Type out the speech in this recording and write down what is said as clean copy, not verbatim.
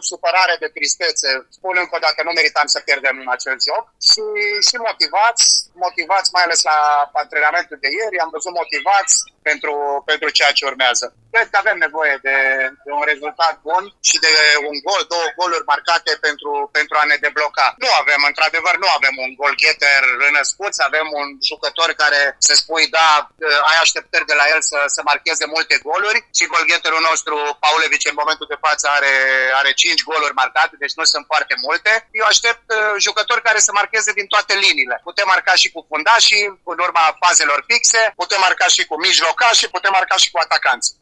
supărare, de tristețe. Spun încă o dată, nu meritam să pierdem în acel joc și motivați mai ales la antrenamentul de ieri, am văzut motivați pentru ceea ce urmează. Cred că avem nevoie de un rezultat bun și de un gol, 2 goluri marcate pentru a ne debloca. Într-adevăr, nu avem un goalgetter renăscut, avem un jucător care să spui, da, ai așteptări de la el să marcheze multe goluri și goalgetterul nostru, Paulevici, în momentul de față are 5 goluri marcate, deci nu sunt foarte multe. Eu aștept jucători care să marcheze din toate liniile. Putem marca și cu fundașii, în urma fazelor fixe, putem marca și cu mijlocașii, putem marca și cu atacanți.